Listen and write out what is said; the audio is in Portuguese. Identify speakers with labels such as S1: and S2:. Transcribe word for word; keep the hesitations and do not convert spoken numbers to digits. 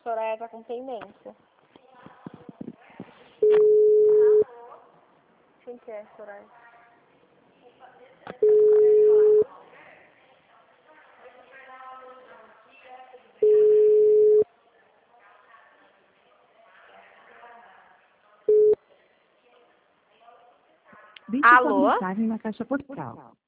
S1: Soraya tá com pendência. Quem que é, Soraya?
S2: Deixe sua
S1: Alô?
S2: mensagem na caixa postal.